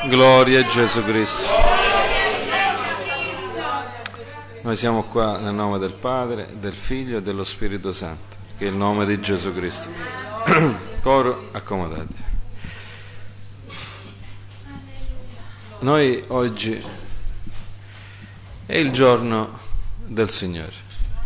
Gloria a Gesù Cristo. Noi siamo qua nel nome del Padre, del Figlio e dello Spirito Santo, che è il nome di Gesù Cristo. Coro, accomodati. Noi oggi è il giorno del Signore.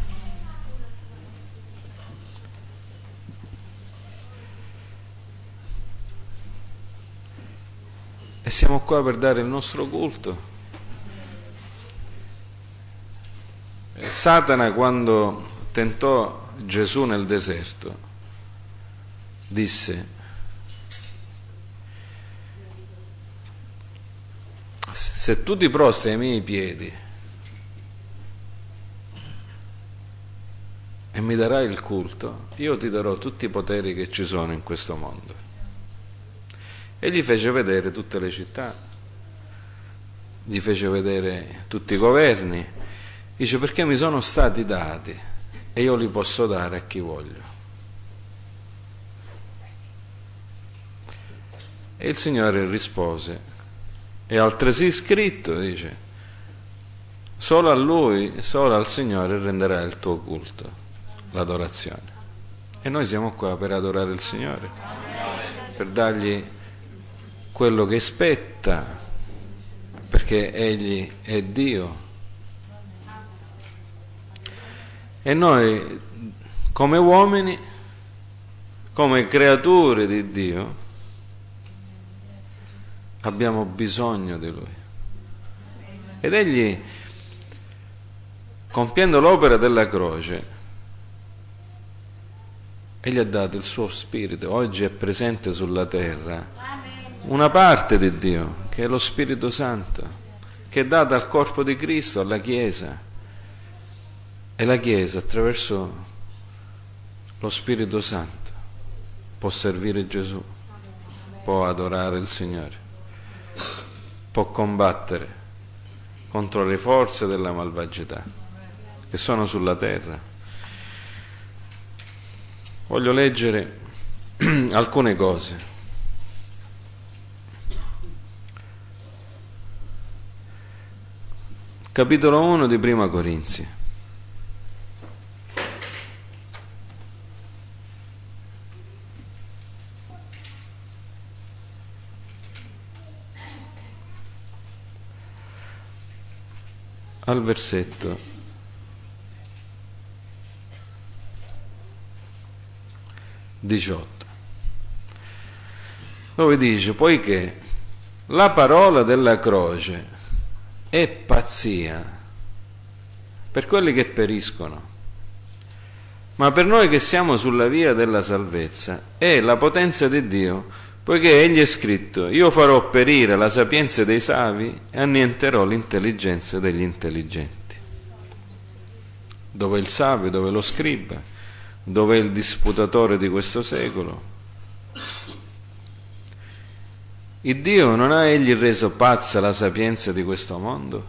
E siamo qua per dare il nostro culto. Satana, quando tentò Gesù nel deserto, disse: se tu ti prostri ai miei piedi e mi darai il culto, io ti darò tutti i poteri che ci sono in questo mondo. E gli fece vedere tutte le città, gli fece vedere tutti i governi. Dice: perché mi sono stati dati e io li posso dare a chi voglio. E il Signore rispose: è altresì scritto, dice, solo a Lui, solo al Signore renderai il tuo culto, l'adorazione. E noi siamo qua per adorare il Signore, per dargli quello che spetta, perché Egli è Dio. E noi, come uomini, come creature di Dio, abbiamo bisogno di Lui. Ed Egli, compiendo l'opera della croce, Egli ha dato il suo Spirito. Oggi è presente sulla terra una parte di Dio, che è lo Spirito Santo, che è data al corpo di Cristo, alla Chiesa. E la Chiesa, attraverso lo Spirito Santo, può servire Gesù, può adorare il Signore, può combattere contro le forze della malvagità che sono sulla terra. Voglio leggere alcune cose. Capitolo 1 di Prima Corinzi. Al versetto 18, dove dice: poiché la parola della croce è pazzia per quelli che periscono, ma per noi che siamo sulla via della salvezza è la potenza di Dio, poiché egli è scritto: io farò perire la sapienza dei savi e annienterò l'intelligenza degli intelligenti. Dove è il savio, dove è lo scriba, dove è il disputatore di questo secolo? Il Dio non ha egli reso pazza la sapienza di questo mondo?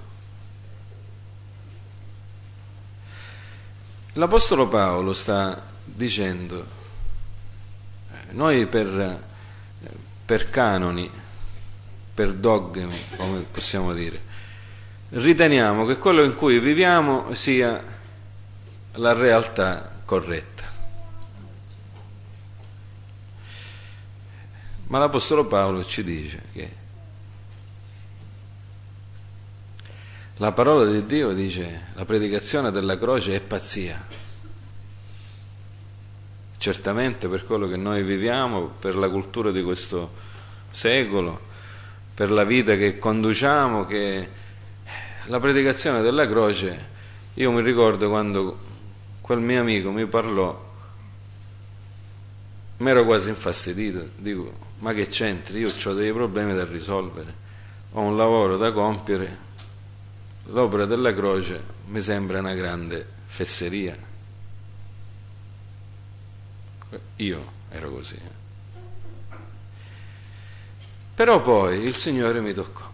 L'Apostolo Paolo sta dicendo: noi per canoni, per dogmi, come possiamo dire, riteniamo che quello in cui viviamo sia la realtà corretta. Ma l'Apostolo Paolo ci dice che la parola di Dio dice: la predicazione della croce è pazzia. Certamente per quello che noi viviamo, per la cultura di questo secolo, per la vita che conduciamo, che la predicazione della croce, io mi ricordo quando quel mio amico mi parlò, mi ero quasi infastidito, dico: ma che c'entri? Io ho dei problemi da risolvere, ho un lavoro da compiere, l'opera della croce mi sembra una grande fesseria. Io ero così. Però poi il Signore mi toccò.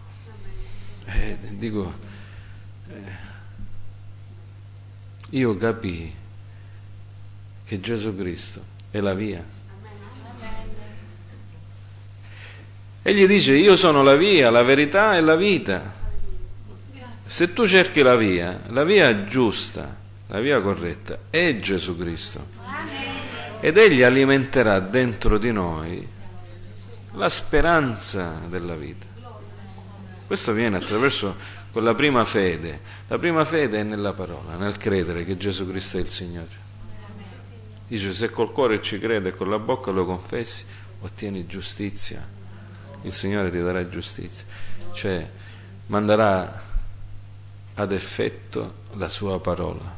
Io capii che Gesù Cristo è la via. Egli dice: io sono la via, la verità e la vita. Se tu cerchi la via giusta, la via corretta è Gesù Cristo, ed Egli alimenterà dentro di noi la speranza della vita. Questo viene attraverso quella prima fede. La prima fede è nella parola, nel credere che Gesù Cristo è il Signore. Dice: se col cuore ci crede e con la bocca lo confessi, ottieni giustizia. Il Signore ti darà giustizia, cioè manderà ad effetto la sua parola.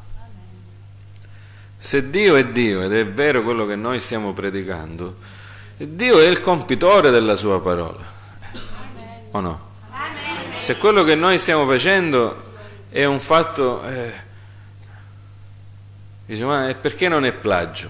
Se Dio è Dio, ed è vero quello che noi stiamo predicando, Dio è il compitore della sua parola, o no? Se quello che noi stiamo facendo è un fatto, dice: ma perché non è plagio?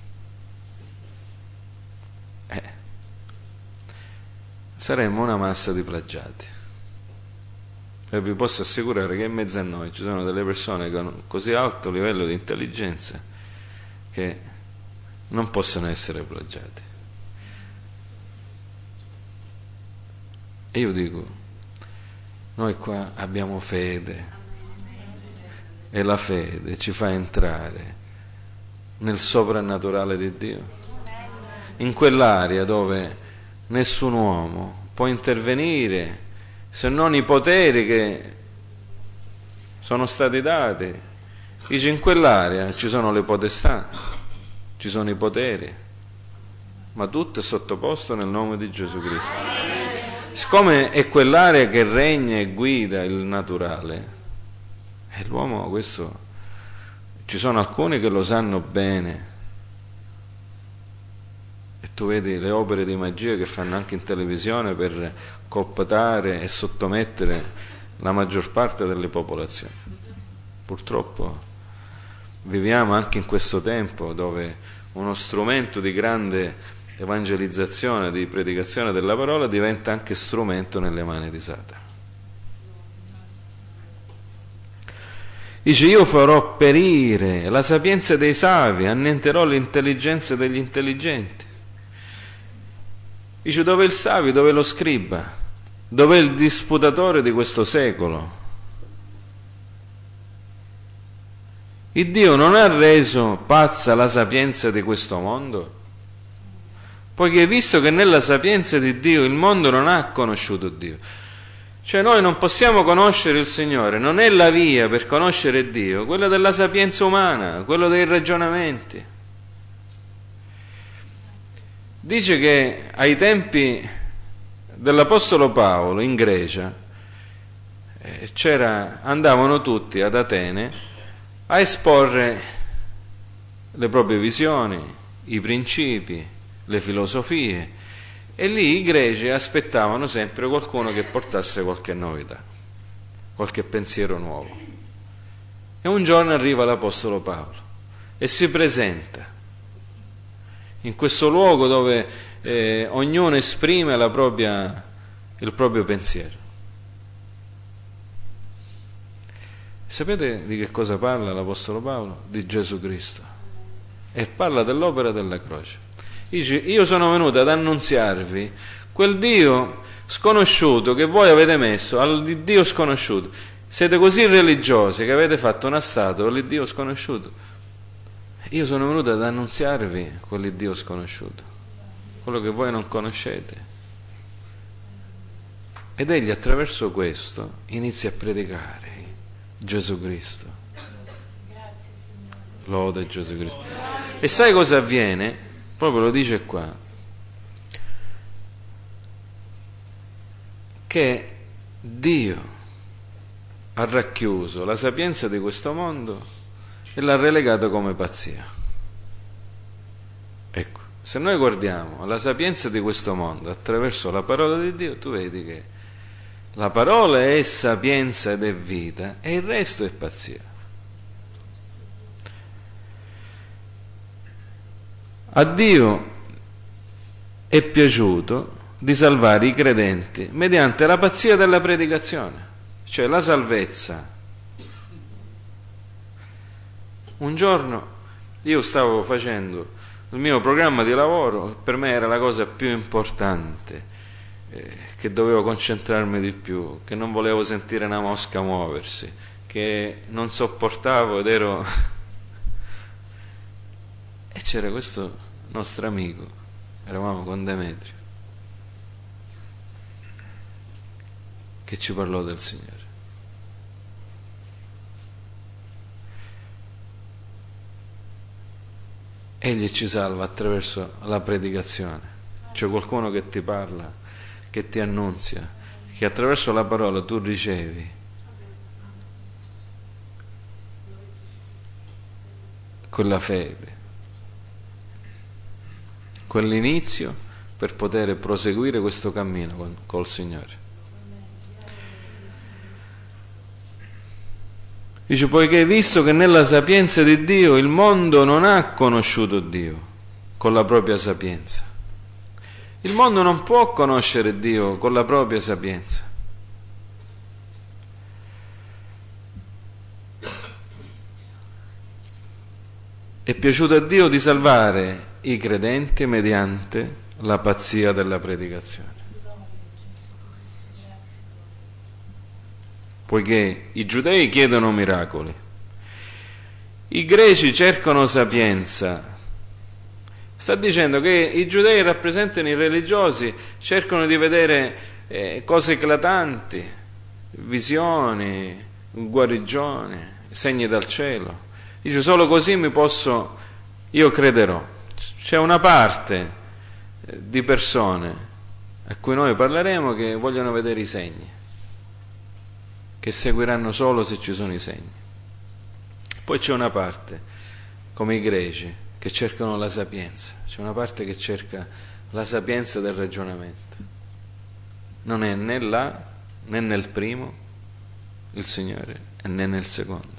Saremmo una massa di plagiati. E vi posso assicurare che in mezzo a noi ci sono delle persone con così alto livello di intelligenza che non possono essere plagiati. E io dico: noi qua abbiamo fede, e la fede ci fa entrare nel soprannaturale di Dio, in quell'area dove nessun uomo può intervenire se non i poteri che sono stati dati. Dice: in quell'area ci sono le potestà, ci sono i poteri, ma tutto è sottoposto nel nome di Gesù Cristo. Siccome è quell'area che regna e guida il naturale, e l'uomo questo, ci sono alcuni che lo sanno bene, e tu vedi le opere di magia che fanno anche in televisione per cooptare e sottomettere la maggior parte delle popolazioni. Purtroppo viviamo anche in questo tempo dove uno strumento di grande evangelizzazione, di predicazione della parola, diventa anche strumento nelle mani di Satana. Dice: io farò perire la sapienza dei savi, annienterò l'intelligenza degli intelligenti. Dice: dove il savio, dove lo scriba, dove il disputatore di questo secolo? Il Dio non ha reso pazza la sapienza di questo mondo, poiché visto che nella sapienza di Dio il mondo non ha conosciuto Dio. Cioè noi non possiamo conoscere il Signore, non è la via per conoscere Dio quella della sapienza umana, quello dei ragionamenti. Dice che ai tempi dell'Apostolo Paolo in Grecia andavano tutti ad Atene a esporre le proprie visioni, i principi, le filosofie, e lì i greci aspettavano sempre qualcuno che portasse qualche novità, qualche pensiero nuovo. E un giorno arriva l'Apostolo Paolo e si presenta in questo luogo dove ognuno esprime il proprio pensiero. Sapete di che cosa parla l'Apostolo Paolo? Di Gesù Cristo, e parla dell'opera della croce. Dice: io sono venuto ad annunziarvi quel Dio sconosciuto che voi avete messo al Dio sconosciuto. Siete così religiosi che avete fatto una statua all'Iddio sconosciuto. Io sono venuto ad annunziarvi quell'Iddio sconosciuto, quello che voi non conoscete. Ed egli attraverso questo inizia a predicare Gesù Cristo. Lode Gesù Cristo. E sai cosa avviene? Proprio lo dice qua, che Dio ha racchiuso la sapienza di questo mondo e l'ha relegata come pazzia. Ecco, se noi guardiamo la sapienza di questo mondo attraverso la parola di Dio, tu vedi che la parola è sapienza ed è vita, e il resto è pazzia. A Dio è piaciuto di salvare i credenti mediante la pazzia della predicazione, cioè la salvezza. Un giorno io stavo facendo il mio programma di lavoro, per me era la cosa più importante, che dovevo concentrarmi di più, che non volevo sentire una mosca muoversi, che non sopportavo ed ero... E c'era questo nostro amico, eravamo con Demetrio, che ci parlò del Signore. Egli ci salva attraverso la predicazione. C'è qualcuno che ti parla, che ti annunzia, che attraverso la parola tu ricevi quella fede, quell'inizio per poter proseguire questo cammino col Signore. Dice, poiché visto che nella sapienza di Dio il mondo non ha conosciuto Dio con la propria sapienza. Il mondo non può conoscere Dio con la propria sapienza. È piaciuto a Dio di salvare i credenti mediante la pazzia della predicazione. Poiché i giudei chiedono miracoli, i greci cercano sapienza. Sta dicendo che i giudei rappresentano i religiosi, cercano di vedere cose eclatanti, visioni, guarigioni, segni dal cielo. Dice, solo così io crederò. C'è una parte di persone a cui noi parleremo che vogliono vedere i segni, che seguiranno solo se ci sono i segni. Poi c'è una parte, come i greci, che cercano la sapienza. C'è una parte che cerca la sapienza del ragionamento. Non è né là, né nel primo il Signore, e né nel secondo.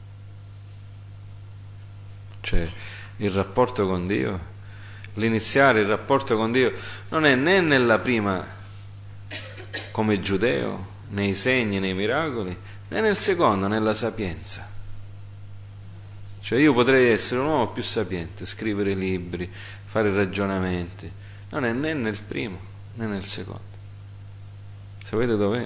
Cioè, il rapporto con Dio, l'iniziare il rapporto con Dio, non è né nella prima, come giudeo, nei segni, nei miracoli, né nel secondo, nella sapienza. Cioè io potrei essere un uomo più sapiente, scrivere libri, fare ragionamenti, non è né nel primo né nel secondo. Sapete dov'è?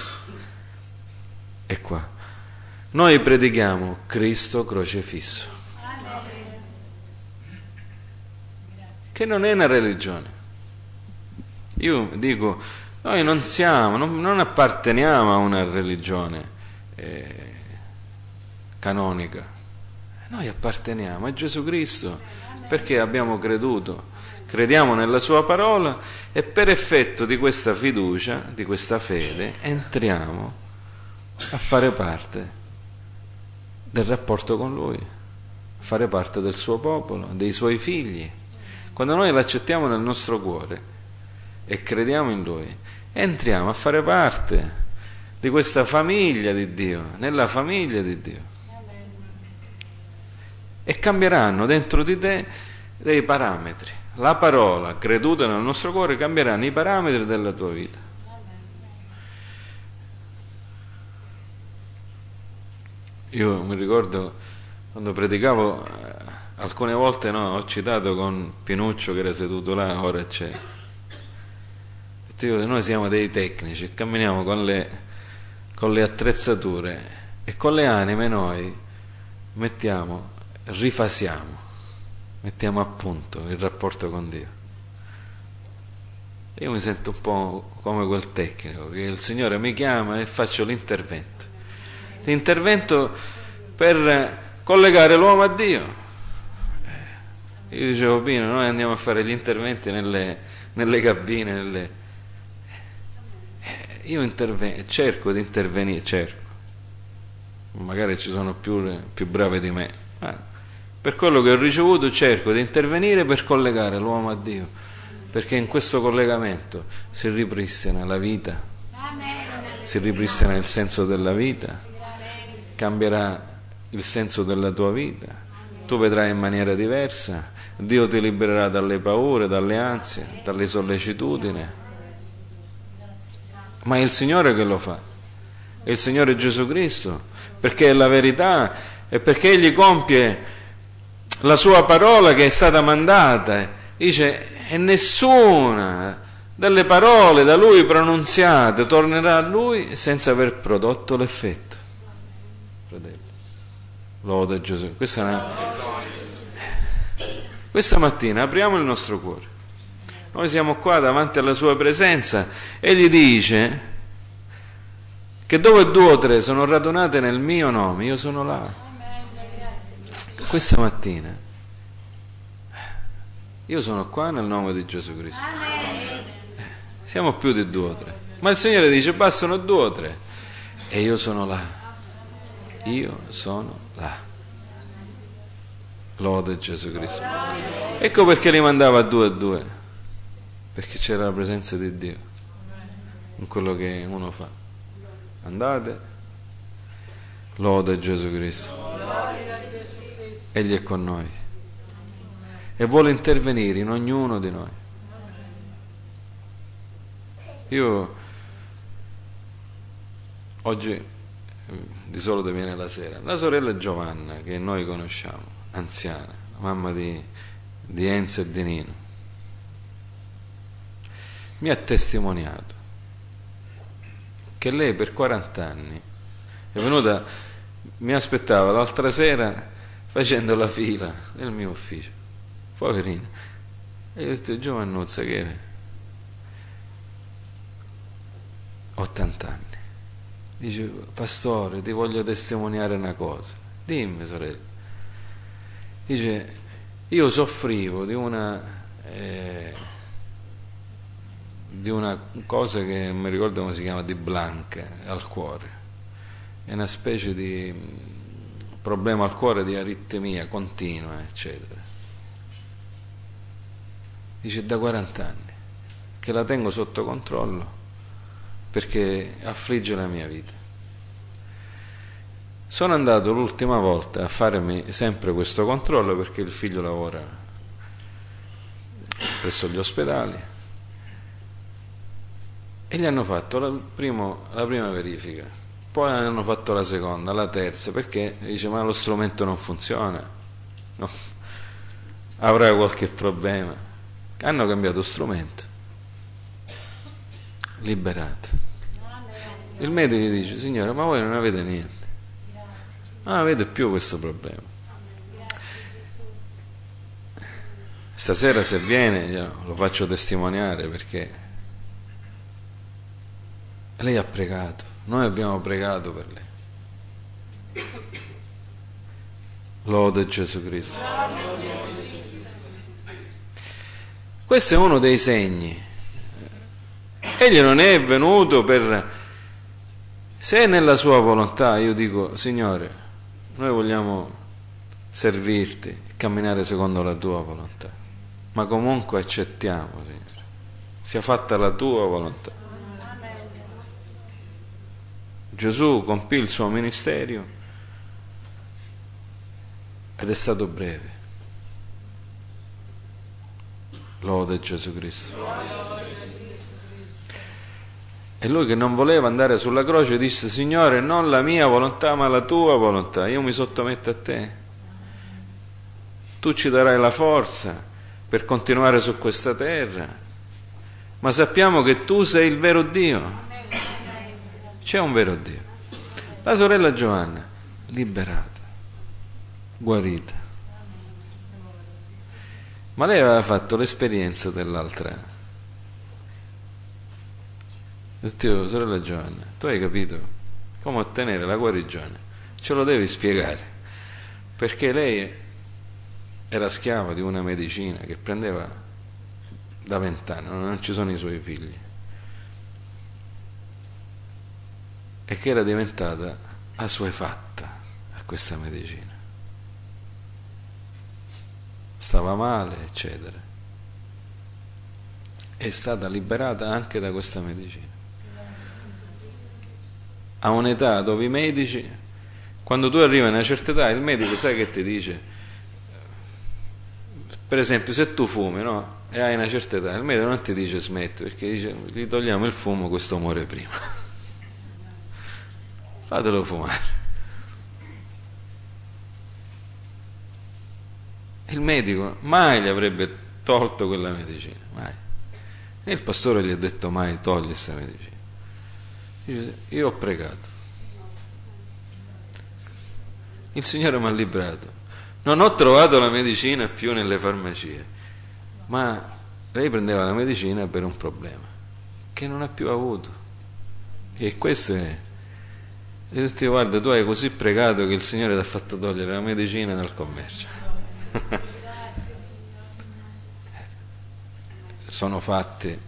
È qua. Noi predichiamo Cristo crocefisso, che non è una religione. Io dico, noi non apparteniamo a una religione canonica. Noi apparteniamo a Gesù Cristo perché abbiamo creduto, crediamo nella sua parola e per effetto di questa fiducia, di questa fede, entriamo a fare parte del rapporto con Lui, a fare parte del suo popolo, dei suoi figli. Quando noi l'accettiamo nel nostro cuore e crediamo in Lui, entriamo a fare parte di questa famiglia di Dio, nella famiglia di Dio. E cambieranno dentro di te dei parametri. La parola creduta nel nostro cuore cambieranno i parametri della tua vita. Io mi ricordo quando predicavo, alcune volte ho citato con Pinuccio che era seduto là, ora c'è. Noi siamo dei tecnici, camminiamo con le attrezzature e con le anime noi rifasiamo, mettiamo a punto il rapporto con Dio. Io mi sento un po' come quel tecnico che il Signore mi chiama e faccio l'intervento per collegare l'uomo a Dio. Io dicevo, Pino, noi andiamo a fare gli interventi nelle cabine, io cerco di intervenire, magari ci sono più brave di me, ma per quello che ho ricevuto cerco di intervenire per collegare l'uomo a Dio, perché in questo collegamento si ripristina la vita, si ripristina il senso della vita, cambierà il senso della tua vita, tu vedrai in maniera diversa, Dio ti libererà dalle paure, dalle ansie, dalle sollecitudini. Ma è il Signore che lo fa, è il Signore Gesù Cristo, perché è la verità e perché Egli compie la sua parola che è stata mandata. Dice, e nessuna delle parole da lui pronunziate, tornerà a lui senza aver prodotto l'effetto. Fratelli, lode Gesù. Questa mattina apriamo il nostro cuore. Noi siamo qua davanti alla sua presenza e gli dice che dove 2 o 3 sono radunate nel mio nome, io sono là. Questa mattina io sono qua nel nome di Gesù Cristo. Siamo più di 2 o 3, ma il Signore dice bastano 2 o 3 e io sono là. Io sono là. Lode Gesù Cristo. Ecco perché li mandava a 2 e 2, perché c'era la presenza di Dio in quello che uno fa. Andate, lode Gesù Cristo. Egli è con noi e vuole intervenire in ognuno di noi. Io oggi di solito viene la sera la sorella Giovanna, che noi conosciamo, anziana, la mamma di Enzo e di Nino, mi ha testimoniato che lei per 40 anni è venuta, mi aspettava l'altra sera facendo la fila nel mio ufficio, poverina, e io ho detto Giovannuzza che 80 anni, dice pastore ti voglio testimoniare una cosa. Dimmi sorella. Dice io soffrivo di una cosa che non mi ricordo come si chiama, di Blanca al cuore, è una specie di problema al cuore, di aritmia continua eccetera. Dice da 40 anni che la tengo sotto controllo perché affligge la mia vita. Sono andato l'ultima volta a farmi sempre questo controllo perché il figlio lavora presso gli ospedali e gli hanno fatto la prima verifica, poi hanno fatto la seconda, la terza, perché dice ma lo strumento non funziona, no, avrà qualche problema. Hanno cambiato strumento, liberato. Il medico gli dice signora ma voi non avete niente, non avete più questo problema. Stasera se viene lo faccio testimoniare perché lei ha pregato, noi abbiamo pregato per lei. Lode Gesù Cristo. Questo è uno dei segni. Egli non è venuto per... Se è nella sua volontà, io dico, Signore, noi vogliamo servirti, camminare secondo la tua volontà, ma comunque accettiamo, Signore, sia fatta la tua volontà. Gesù compì il suo ministero ed è stato breve. Lode Gesù Cristo. E lui che non voleva andare sulla croce disse Signore non la mia volontà ma la tua volontà, io mi sottometto a te, tu ci darai la forza per continuare su questa terra, ma sappiamo che tu sei il vero Dio, c'è un vero Dio. La sorella Giovanna liberata, guarita, ma lei aveva fatto l'esperienza dell'altra. Dio, sorella Giovanna, tu hai capito come ottenere la guarigione? Ce lo devi spiegare, perché lei era schiava di una medicina che prendeva da 20 anni, non ci sono i suoi figli, e che era diventata assuefatta a questa medicina, stava male eccetera, è stata liberata anche da questa medicina. A un'età dove i medici, quando tu arrivi a una certa età, il medico sai che ti dice, per esempio se tu fumi, no? E hai una certa età, il medico non ti dice smetti, perché dice gli togliamo il fumo, questo muore prima. Fatelo fumare. Il medico mai gli avrebbe tolto quella medicina, mai. E il pastore gli ha detto mai togli questa medicina. Dice, io ho pregato. Il Signore mi ha liberato. Non ho trovato la medicina più nelle farmacie, ma lei prendeva la medicina per un problema che non ha più avuto. E questo è. E ho detto, guarda, tu hai così pregato che il Signore ti ha fatto togliere la medicina dal commercio. Sono fatti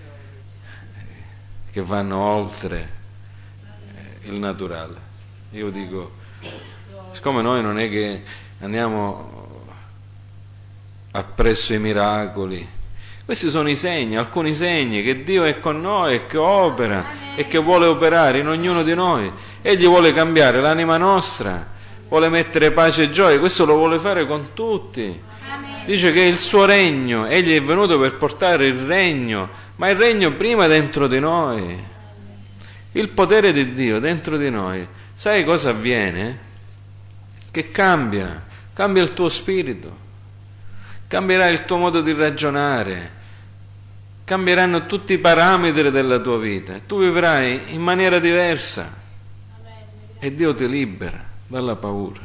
che vanno oltre il naturale. Io dico, siccome noi non è che andiamo appresso i miracoli, questi sono i segni, alcuni segni che Dio è con noi e che opera e che vuole operare in ognuno di noi. Egli vuole cambiare l'anima nostra, vuole mettere pace e gioia, questo lo vuole fare con tutti. Dice che il suo regno, egli è venuto per portare il regno, ma il regno prima dentro di noi. Il potere di Dio dentro di noi. Sai cosa avviene? Che cambia il tuo spirito, cambierà il tuo modo di ragionare, cambieranno tutti i parametri della tua vita, tu vivrai in maniera diversa e Dio ti libera dalla paura.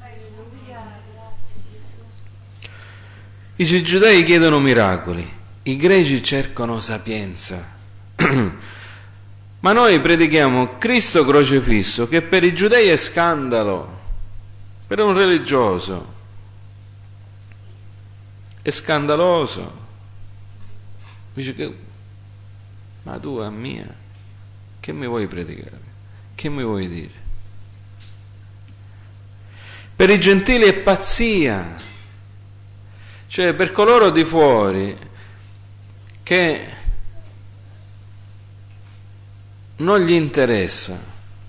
I giudei chiedono miracoli, i greci cercano sapienza, ma noi predichiamo Cristo crocefisso, che per i giudei è scandalo, per un religioso è scandaloso. Dice che, ma tu a mia, che mi vuoi predicare? Che mi vuoi dire? Per i gentili è pazzia, cioè per coloro di fuori che non gli interessa,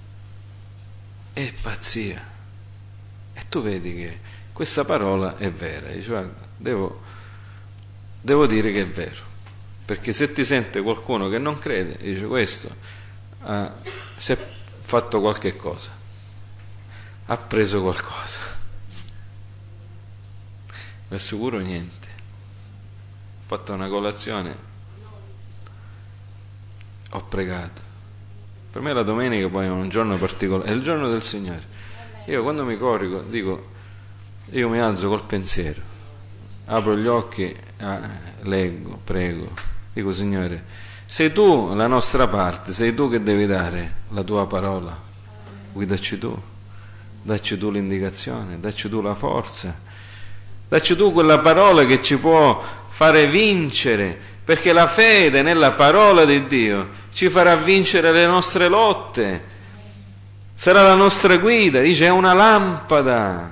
è pazzia. E tu vedi che questa parola è vera. Dici, guarda, devo dire che è vero, perché se ti sente qualcuno che non crede, dice questo si è fatto qualche cosa, ha preso qualcosa. Vi assicuro niente. Ho fatto una colazione, ho pregato. Per me la domenica poi è un giorno particolare, è il giorno del Signore. Io quando mi corico dico, io mi alzo col pensiero, apro gli occhi, leggo, prego, dico Signore, sei tu la nostra parte, sei tu che devi dare la tua parola, guidaci tu, dacci tu l'indicazione, dacci tu la forza, dacci tu quella parola che ci può fare vincere, perché la fede nella parola di Dio ci farà vincere le nostre lotte, sarà la nostra guida. Dice, è una lampada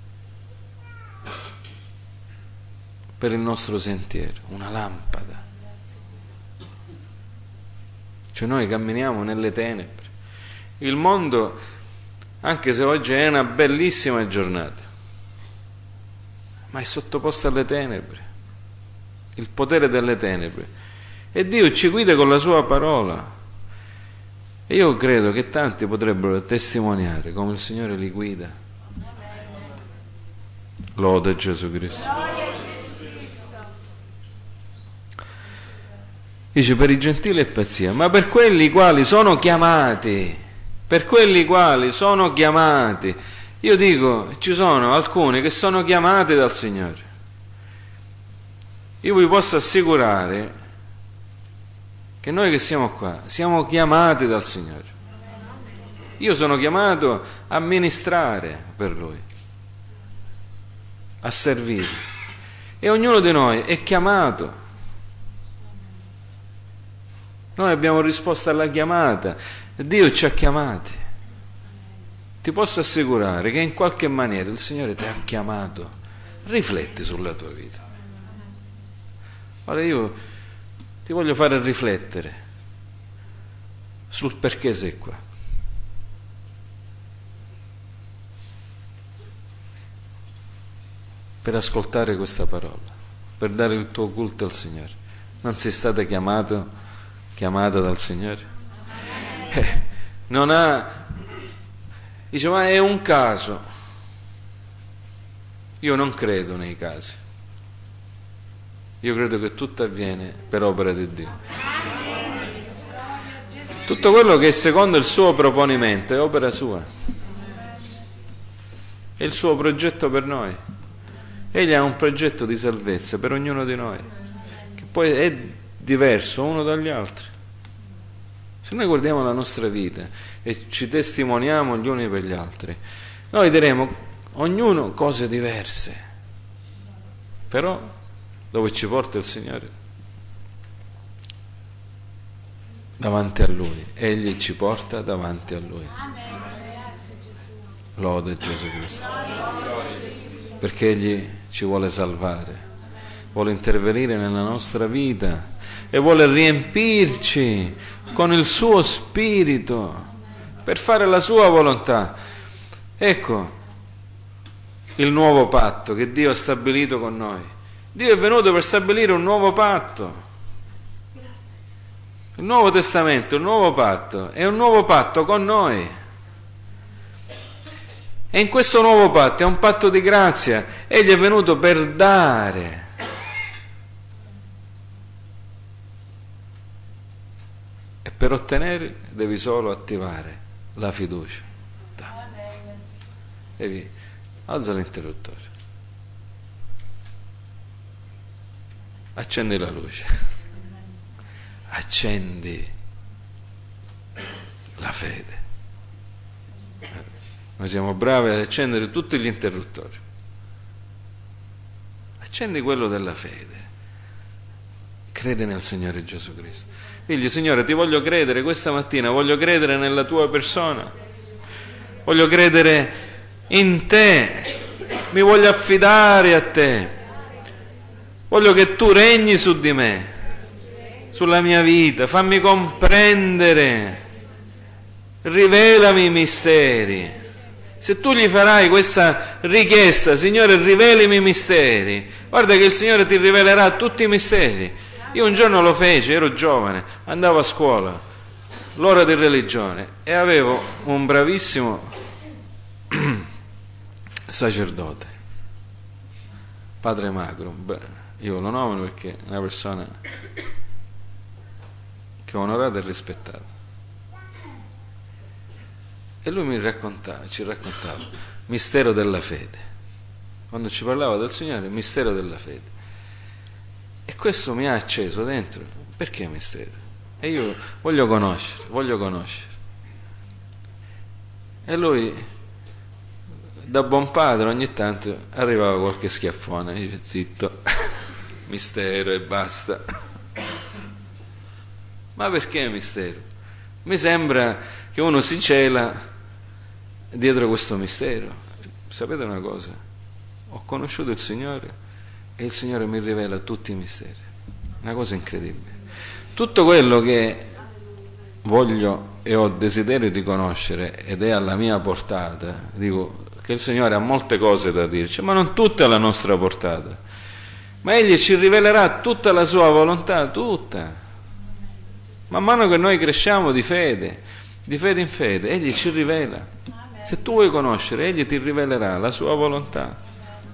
per il nostro sentiero, una lampada. Cioè noi camminiamo nelle tenebre. Il mondo, anche se oggi è una bellissima giornata, ma è sottoposto alle tenebre, il potere delle tenebre, e Dio ci guida con la sua parola. E io credo che tanti potrebbero testimoniare come il Signore li guida. Lode Gesù Cristo. Dice, per i gentili è pazzia, ma per quelli quali sono chiamati, io dico, ci sono alcuni che sono chiamati dal Signore. Io vi posso assicurare che noi che siamo qua siamo chiamati dal Signore. Io sono chiamato a ministrare per Lui, a servire, e ognuno di noi è chiamato. Noi abbiamo risposto alla chiamata, Dio ci ha chiamati. Ti posso assicurare che in qualche maniera il Signore ti ha chiamato. Rifletti sulla tua vita. Ora io ti voglio fare riflettere sul perché sei qua. Per ascoltare questa parola, per dare il tuo culto al Signore. Non sei stata chiamata dal Signore? Dice, ma è un caso. Io non credo nei casi. Io credo che tutto avviene per opera di Dio. Tutto quello che è secondo il suo proponimento è opera sua. È il suo progetto per noi. Egli ha un progetto di salvezza per ognuno di noi, che poi è diverso uno dagli altri. Se noi guardiamo la nostra vita e ci testimoniamo gli uni per gli altri, noi diremo ognuno cose diverse, però dove ci porta il Signore? Davanti a Lui. Egli ci porta davanti a Lui. Lode Gesù Cristo. Perché Egli ci vuole salvare, vuole intervenire nella nostra vita e vuole riempirci con il suo Spirito per fare la sua volontà. Ecco il nuovo patto che Dio ha stabilito con noi. Dio è venuto per stabilire un nuovo patto. Il Nuovo Testamento, il nuovo patto, è un nuovo patto con noi. E in questo nuovo patto è un patto di grazia. Egli è venuto per dare. E per ottenere devi solo attivare la fiducia. Devi alza l'interruttore. Accendi la luce. Accendi la fede. Noi siamo bravi ad accendere tutti gli interruttori. Accendi quello della fede. Crede nel Signore Gesù Cristo. Digli: Signore, ti voglio credere questa mattina, voglio credere nella tua persona, voglio credere in te, mi voglio affidare a te, voglio che tu regni su di me, sulla mia vita, fammi comprendere, rivelami i misteri. Se tu gli farai questa richiesta: Signore, rivelami i misteri, guarda che il Signore ti rivelerà tutti i misteri. Io un giorno lo feci, ero giovane, andavo a scuola, l'ora di religione, e avevo un bravissimo sacerdote, padre Magro. Io lo nomino perché è una persona che ho onorato e rispettato. E lui ci raccontava mistero della fede. Quando ci parlava del Signore, mistero della fede. E questo mi ha acceso dentro. Perché mistero? E io voglio conoscere. E lui, da buon padre, ogni tanto arrivava qualche schiaffone, dice: zitto, mistero e basta. Ma perché mistero? Mi sembra che uno si cela dietro questo mistero. Sapete una cosa? Ho conosciuto il Signore e il Signore mi rivela tutti i misteri. Una cosa incredibile. Tutto quello che voglio e ho desiderio di conoscere ed è alla mia portata, dico che il Signore ha molte cose da dirci, ma non tutte alla nostra portata. Ma Egli ci rivelerà tutta la sua volontà, tutta. Man mano che noi cresciamo di fede in fede, Egli ci rivela. Se tu vuoi conoscere, Egli ti rivelerà la sua volontà.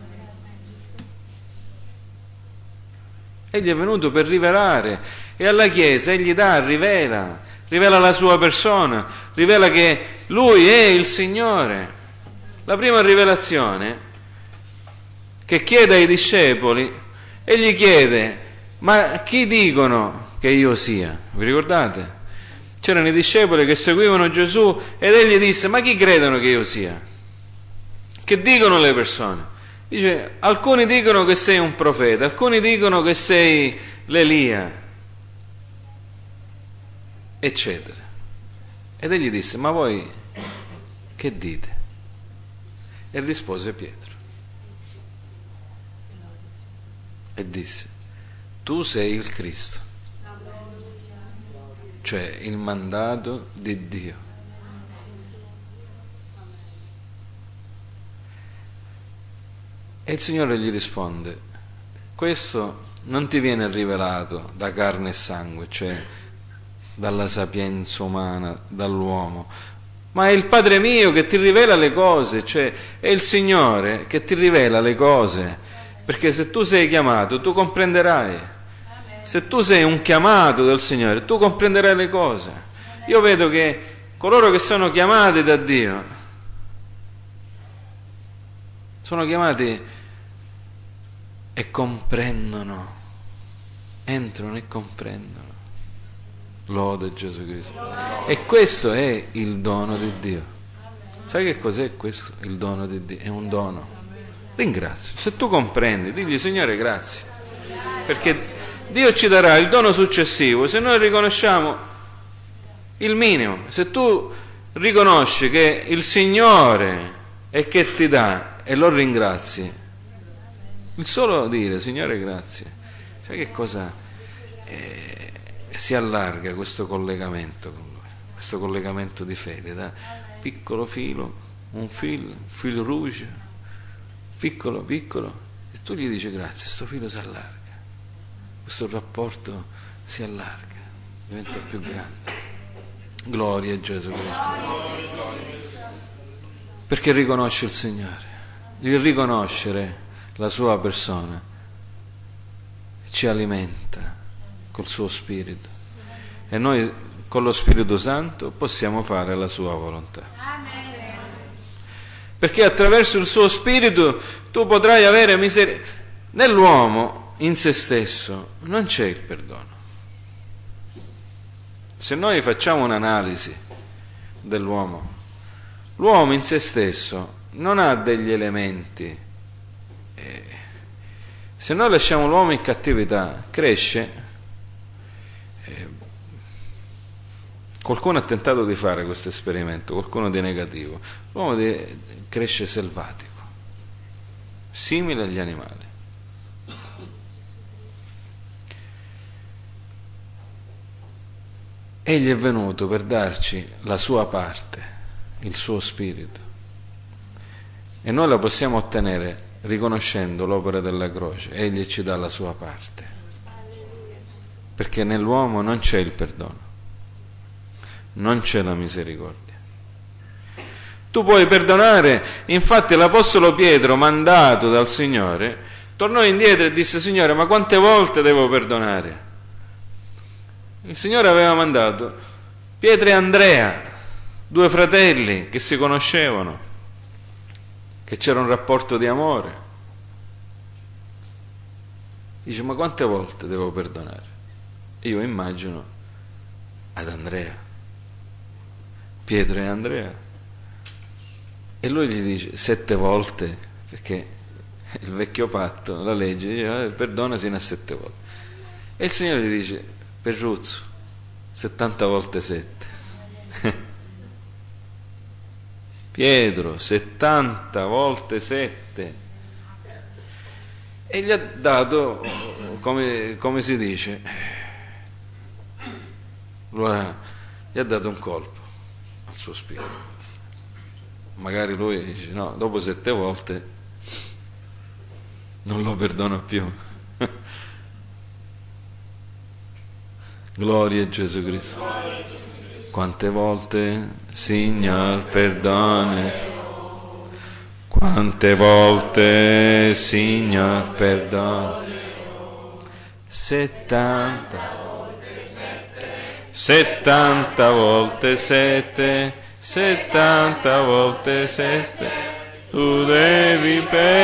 Egli è venuto per rivelare, e alla Chiesa Egli rivela la sua persona, rivela che Lui è il Signore. La prima rivelazione che chiede ai discepoli, Egli chiede: ma chi dicono che io sia? Vi ricordate? C'erano i discepoli che seguivano Gesù ed Egli disse: ma chi credono che io sia? Che dicono le persone? Dice: alcuni dicono che sei un profeta, alcuni dicono che sei l'Elia, eccetera. Ed Egli disse: ma voi che dite? E rispose Pietro e disse: tu sei il Cristo, cioè il mandato di Dio. E il Signore gli risponde: questo non ti viene rivelato da carne e sangue, cioè dalla sapienza umana, dall'uomo, ma è il Padre mio che ti rivela le cose, cioè è il Signore che ti rivela le cose Perché se tu sei chiamato, tu comprenderai. Se tu sei un chiamato del Signore, tu comprenderai le cose. Io vedo che coloro che sono chiamati da Dio sono chiamati e comprendono, entrano e comprendono. Lode Gesù Cristo. E questo è il dono di Dio. Sai che cos'è questo? Il dono di Dio. È un dono. Ringrazio. Se tu comprendi, digli: Signore, grazie. Perché Dio ci darà il dono successivo se noi riconosciamo il minimo. Se tu riconosci che il Signore è che ti dà e lo ringrazi, il solo dire Signore grazie, sai che cosa? Si allarga questo collegamento con Lui, questo collegamento di fede, da piccolo filo, un fil rouge, piccolo, e tu gli dici grazie, sto filo si allarga. Questo rapporto si allarga, diventa più grande. Gloria a Gesù Cristo. Perché riconosce il Signore. Il riconoscere la sua persona ci alimenta col suo Spirito. E noi con lo Spirito Santo possiamo fare la sua volontà. Perché attraverso il suo Spirito tu potrai avere miseria. Nell'uomo, in se stesso, non c'è il perdono. Se noi facciamo un'analisi dell'uomo, l'uomo in se stesso non ha degli elementi. Se noi lasciamo l'uomo in cattività, cresce. Qualcuno ha tentato di fare questo esperimento, qualcuno di negativo. L'uomo cresce selvatico, simile agli animali. Egli è venuto per darci la sua parte, il suo spirito, e noi la possiamo ottenere riconoscendo l'opera della croce. Egli ci dà la sua parte, perché nell'uomo non c'è il perdono, non c'è la misericordia. Tu puoi perdonare. Infatti l'Apostolo Pietro, mandato dal Signore, tornò indietro e disse: Signore, ma quante volte devo perdonare? Il Signore aveva mandato Pietro e Andrea, due fratelli che si conoscevano, che c'era un rapporto di amore. Dice: ma quante volte devo perdonare? Io immagino ad Andrea, Pietro e Andrea, e lui gli dice 7 volte, perché il vecchio patto, la legge dice perdona sino a 7 volte, e il Signore gli dice: Perruzzo, 70 volte 7. Pietro, 70 volte 7. E gli ha dato, come si dice, allora gli ha dato un colpo al suo spirito. Magari lui dice: no, dopo 7 volte non lo perdono più. Gloria a Gesù Cristo. Quante volte, Signor, perdona. Quante volte, Signor, perdona. 70. 70 volte 7. 70 volte 7. Tu devi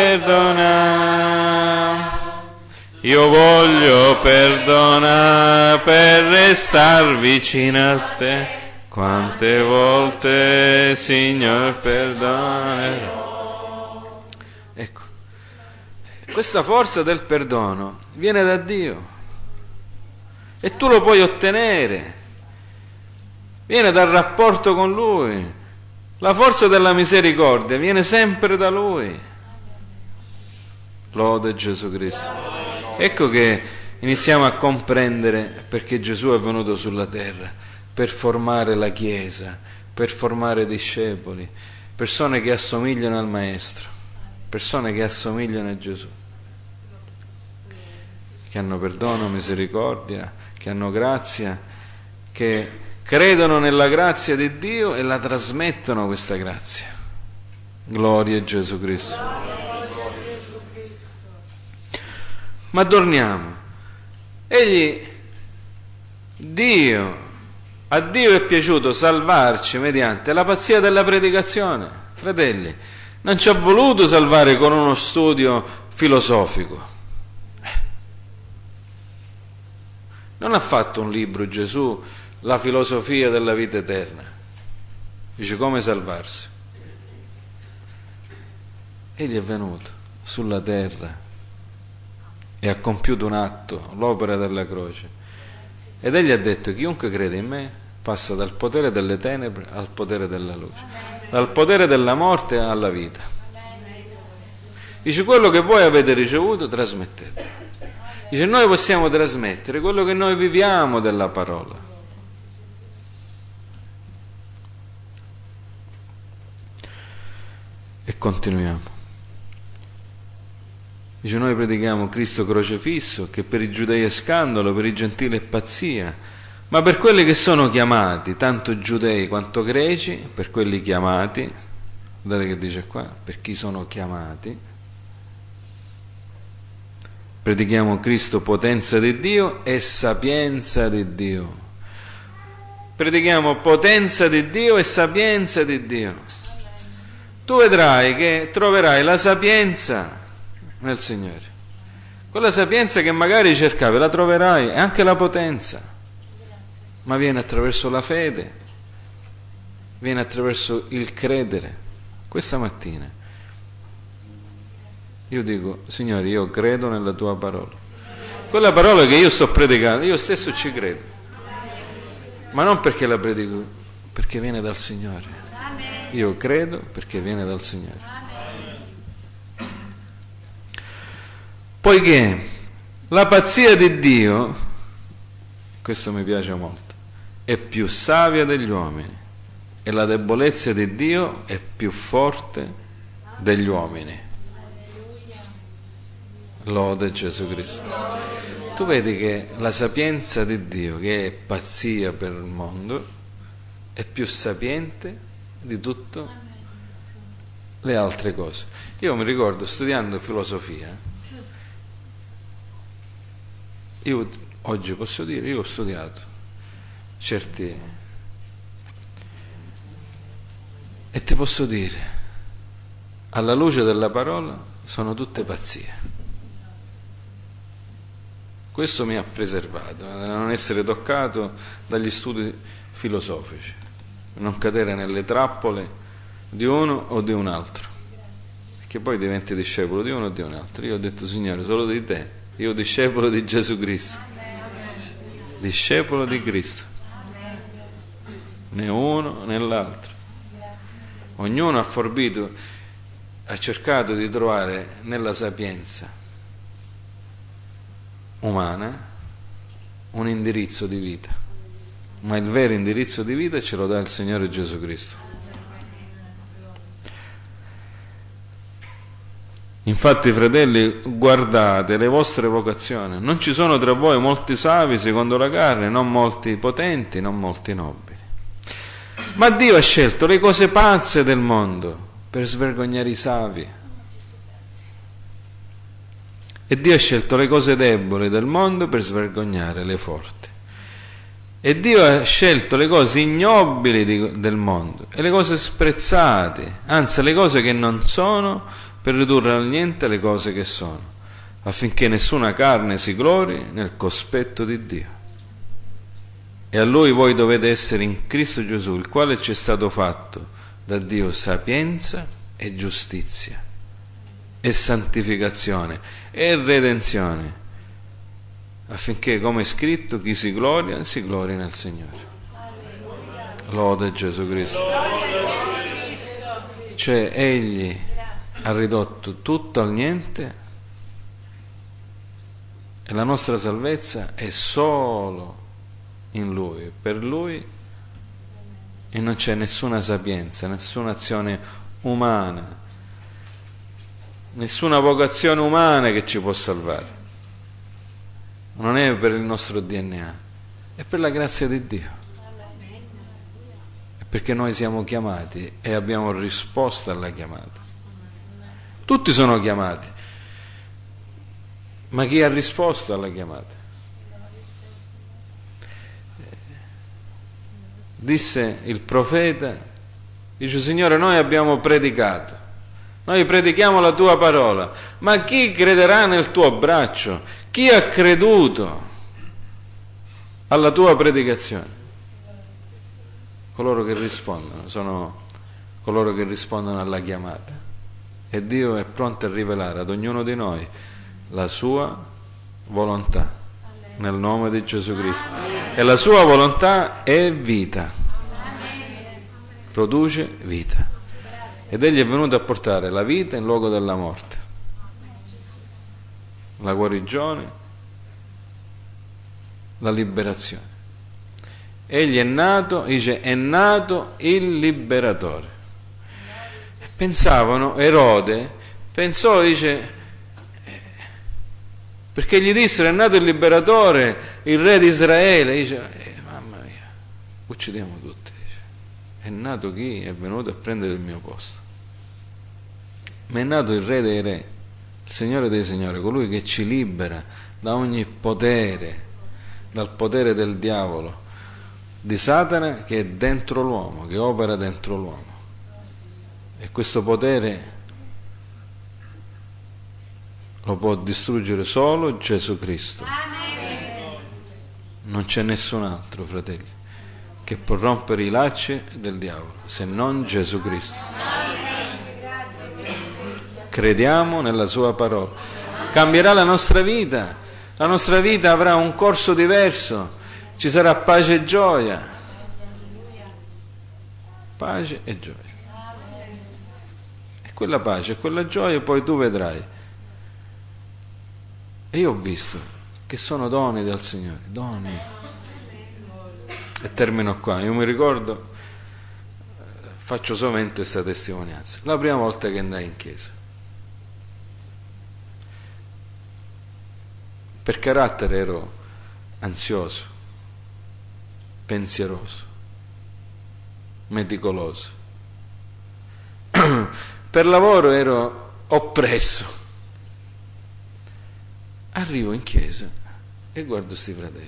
perdonare. Io voglio perdonare per restare vicino a te. Quante volte, Signor, perdonerò. Ecco, questa forza del perdono viene da Dio e tu lo puoi ottenere. Viene dal rapporto con Lui. La forza della misericordia viene sempre da Lui. Lode Gesù Cristo. Ecco che iniziamo a comprendere perché Gesù è venuto sulla terra, per formare la Chiesa, per formare discepoli, persone che assomigliano al Maestro, persone che assomigliano a Gesù, che hanno perdono, misericordia, che hanno grazia, che credono nella grazia di Dio e la trasmettono questa grazia. Gloria a Gesù Cristo. Ma torniamo. A Dio è piaciuto salvarci mediante la pazzia della predicazione. Fratelli, non ci ha voluto salvare con uno studio filosofico. Non ha fatto un libro Gesù, la filosofia della vita eterna. Dice come salvarsi. Egli è venuto sulla terra e ha compiuto un atto, l'opera della croce. Ed egli ha detto: chiunque crede in me passa dal potere delle tenebre al potere della luce, dal potere della morte alla vita. Dice: quello che voi avete ricevuto trasmettete. Dice: noi possiamo trasmettere quello che noi viviamo della parola. E continuiamo. Dice: noi predichiamo Cristo crocifisso, che per i giudei è scandalo, per i gentili è pazzia, ma per quelli che sono chiamati, tanto giudei quanto greci, per quelli chiamati, guardate che dice qua, per chi sono chiamati, predichiamo Cristo potenza di Dio e sapienza di Dio. Predichiamo potenza di Dio e sapienza di Dio. Tu vedrai che troverai la sapienza nel Signore. Quella sapienza che magari cercavi la troverai, e anche la potenza, ma viene attraverso la fede, viene attraverso il credere. Questa mattina io dico: Signore, io credo nella tua parola, quella parola che io sto predicando, io stesso ci credo, ma non perché la predico, perché viene dal Signore. Io credo perché viene dal Signore. Poiché la pazzia di Dio, questo mi piace molto, è più savia degli uomini, e la debolezza di Dio è più forte degli uomini. Lode Gesù Cristo. Tu vedi che la sapienza di Dio, che è pazzia per il mondo, è più sapiente di tutte le altre cose. Io mi ricordo, studiando filosofia, io oggi posso dire, io ho studiato certi, e ti posso dire, alla luce della parola sono tutte pazzie. Questo mi ha preservato da non essere toccato dagli studi filosofici, non cadere nelle trappole di uno o di un altro, perché poi diventi discepolo di uno o di un altro. Io ho detto: Signore, solo di te. Io discepolo di Gesù Cristo, discepolo di Cristo, né uno né l'altro. Ognuno ha forbito, ha cercato di trovare nella sapienza umana un indirizzo di vita, ma il vero indirizzo di vita ce lo dà il Signore Gesù Cristo. Infatti, fratelli, guardate le vostre vocazioni. Non ci sono tra voi molti savi secondo la carne, non molti potenti, non molti nobili. Ma Dio ha scelto le cose pazze del mondo per svergognare i savi. E Dio ha scelto le cose deboli del mondo per svergognare le forti. E Dio ha scelto le cose ignobili del mondo e le cose sprezzate, anzi le cose che non sono, per ridurre al niente le cose che sono, affinché nessuna carne si glori nel cospetto di Dio. E a Lui voi dovete essere in Cristo Gesù, il quale ci è stato fatto da Dio sapienza e giustizia, e santificazione e redenzione, affinché, come è scritto, chi si glori nel Signore. Lode Gesù Cristo. Cioè Egli ha ridotto tutto al niente, e la nostra salvezza è solo in Lui, per Lui, e non c'è nessuna sapienza, nessuna azione umana, nessuna vocazione umana che ci può salvare. Non è per il nostro DNA, è per la grazia di Dio, è perché noi siamo chiamati e abbiamo risposto alla chiamata. Tutti sono chiamati, Ma chi ha risposto alla chiamata? Disse il profeta, dice: Signore, noi abbiamo predicato, noi predichiamo la tua parola, ma chi crederà nel tuo braccio? Chi ha creduto alla tua predicazione? Coloro che rispondono sono coloro che rispondono alla chiamata, e Dio è pronto a rivelare ad ognuno di noi la sua volontà nel nome di Gesù Cristo. E la sua volontà è vita, produce vita, ed egli è venuto a portare la vita in luogo della morte, la guarigione, la liberazione. Egli è nato, dice, è nato il liberatore. Pensavano, Erode pensò, dice, perché gli dissero: è nato il liberatore, il re di Israele. Dice: mamma mia, uccidiamo tutti. Dice: è nato chi è venuto a prendere il mio posto? Ma è nato il re dei re, il signore dei signori, colui che ci libera da ogni potere, dal potere del diavolo, di Satana, che è dentro l'uomo, che opera dentro l'uomo. E questo potere lo può distruggere solo Gesù Cristo. Non c'è nessun altro, fratelli, che può rompere i lacci del diavolo, se non Gesù Cristo. Crediamo nella sua parola. Cambierà la nostra vita avrà un corso diverso, ci sarà pace e gioia. Pace e gioia. E quella pace e quella gioia poi tu vedrai. E io ho visto che sono doni del Signore, doni. E termino qua. Io mi ricordo, faccio solamente questa testimonianza, la prima volta che andai in chiesa. Per carattere ero ansioso, pensieroso, meticoloso. Per lavoro ero oppresso. Arrivo in chiesa e guardo questi fratelli.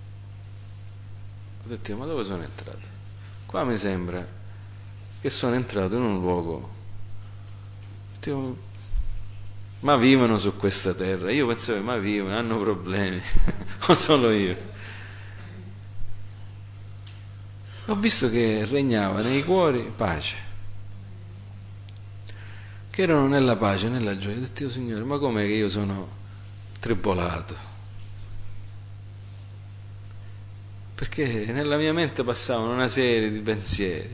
Ho detto: ma dove sono entrato? Qua mi sembra che sono entrato in un luogo. Detto, ma vivono su questa terra? Io pensavo: ma vivono, hanno problemi, o solo io? Ho visto che regnava nei cuori pace, che erano nella pace, nella gioia. Ho detto: Signore, ma com'è che io sono tribolato? Perché nella mia mente passavano una serie di pensieri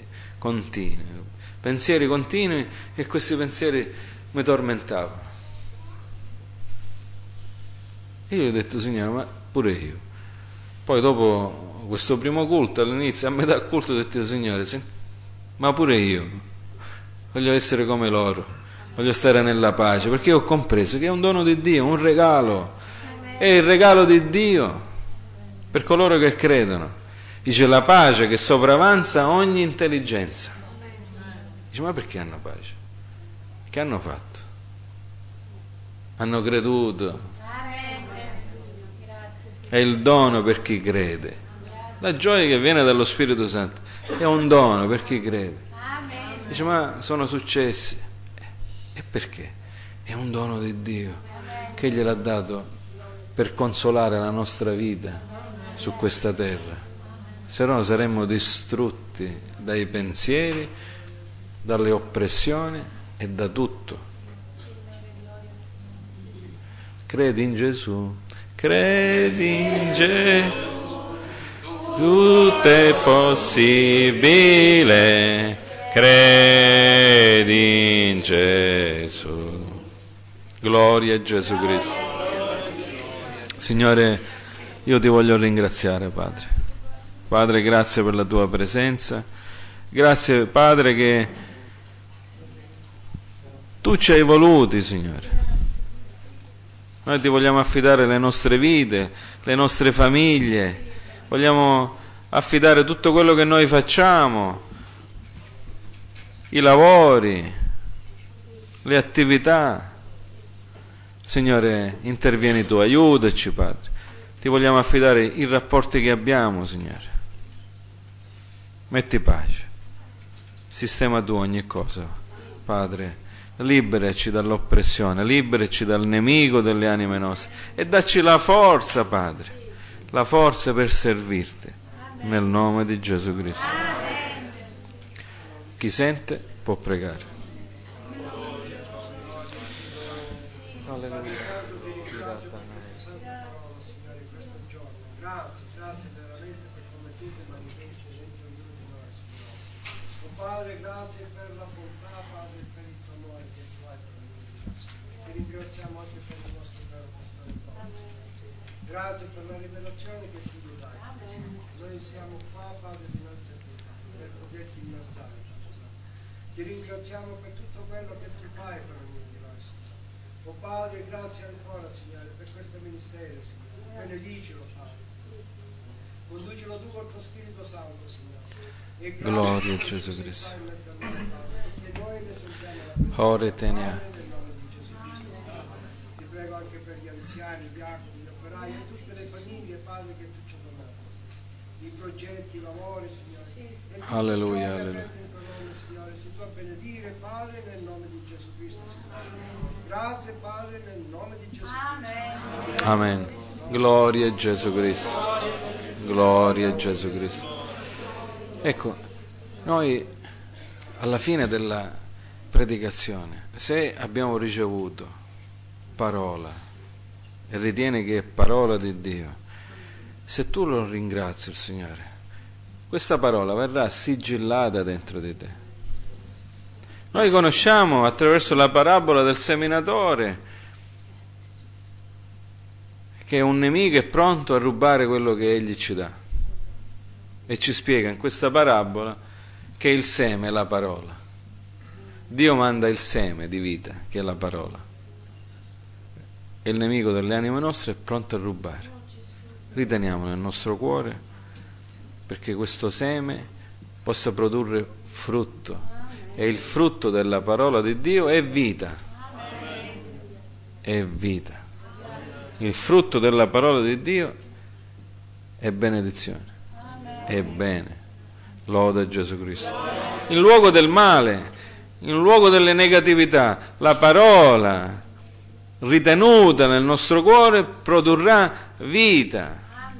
continui, e questi pensieri mi tormentavano. E io gli ho detto: Signore, ma pure io. Poi dopo questo primo culto, all'inizio, a metà culto, ho detto: Signore, ma pure io voglio essere come loro, voglio stare nella pace, perché ho compreso che è un dono di Dio, un regalo, è il regalo di Dio per coloro che credono. Dice: la pace che sopravanza ogni intelligenza. Dice: ma perché hanno pace? Che hanno fatto? Hanno creduto. È il dono per chi crede. La gioia che viene dallo Spirito Santo è un dono per chi crede. Dice: ma sono successi. E perché? È un dono di Dio che gliel'ha dato per consolare la nostra vita su questa terra. Se no saremmo distrutti dai pensieri, dalle oppressioni e da tutto. Credi in Gesù, credi in Gesù, tutto è possibile. Credi in Gesù. Gloria a Gesù Cristo. Signore, io ti voglio ringraziare, Padre. Padre, grazie per la tua presenza. Grazie, Padre, che tu ci hai voluti, Signore. Noi ti vogliamo affidare le nostre vite, le nostre famiglie. Vogliamo affidare tutto quello che noi facciamo, i lavori, le attività, Signore, intervieni tu, aiutaci, Padre. Ti vogliamo affidare i rapporti che abbiamo, Signore. Metti pace, sistema tu ogni cosa, Padre. Liberaci dall'oppressione, liberaci dal nemico delle anime nostre e dacci la forza, Padre, la forza per servirti, nel nome di Gesù Cristo. Chi sente può pregare. Alleluia. Grazie veramente per come tu ti manifesti dentro di noi, Signore. Padre, grazie per la bontà, Padre, per il tuo amore che tu hai per noi. Ti ringraziamo anche per il nostro vero pastore. Grazie per la rivelazione che tu gli dai. Noi siamo qua, Padre, dinanzi a te, per poterti innalzare. Ti ringraziamo per tutto quello che tu fai per ognuno di noi, Signore. Oh Padre, grazie ancora, Signore, per questo ministero, Signore. Benedicelo, Padre. Conducilo tu col tuo Spirito Santo, Signore. E gloria a Gesù Cristo. Ore tenea. Ti prego anche per gli anziani, gli diaconi, gli operai e tutte le famiglie, Padre, che tu ci hai donato. I progetti, i lavori, Signore. Alleluia, alleluia. Signore, si può benedire, Padre, nel nome di Gesù Cristo, Signore. Grazie, Padre, nel nome di Gesù Cristo. Amen. Gloria a Gesù Cristo. Gloria a Gesù Cristo. Ecco, noi alla fine della predicazione, se abbiamo ricevuto parola e ritieni che è parola di Dio, se tu lo ringrazi il Signore, questa parola verrà sigillata dentro di te. Noi conosciamo attraverso la parabola del seminatore che un nemico è pronto a rubare quello che egli ci dà, e ci spiega in questa parabola che il seme è la parola. Dio manda il seme di vita, che è la parola, e il nemico delle anime nostre è pronto a rubare. Riteniamo nel nostro cuore perché questo seme possa produrre frutto, e il frutto della parola di Dio è vita. È vita. Il frutto della parola di Dio è benedizione, è bene. Loda a Gesù Cristo. In luogo del male, in luogo delle negatività, la parola ritenuta nel nostro cuore produrrà vita.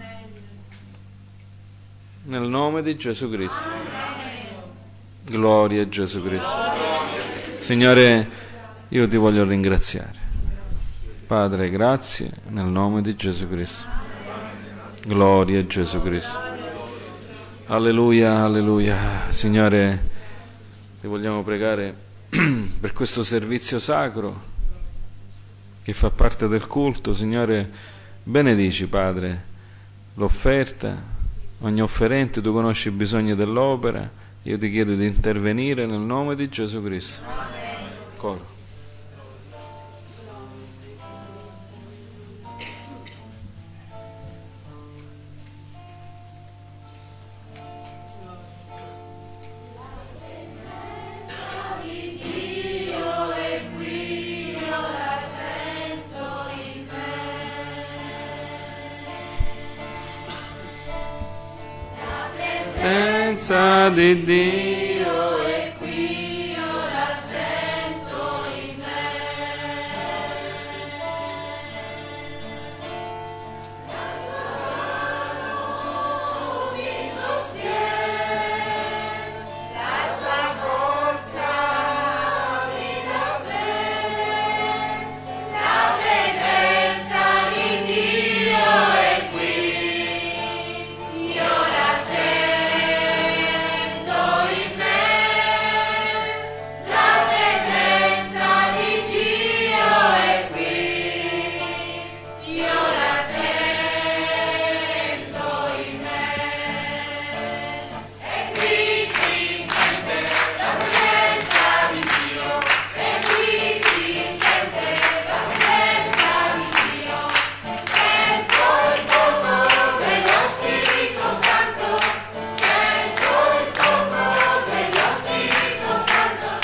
Nel nome di Gesù Cristo. Gloria a Gesù Cristo. Signore, io ti voglio ringraziare. Padre, grazie nel nome di Gesù Cristo. Gloria a Gesù Cristo. Alleluia, alleluia. Signore, ti vogliamo pregare per questo servizio sacro che fa parte del culto. Signore, benedici, Padre, l'offerta, ogni offerente. Tu conosci i bisogni dell'opera. Io ti chiedo di intervenire nel nome di Gesù Cristo. Coro. Di Dio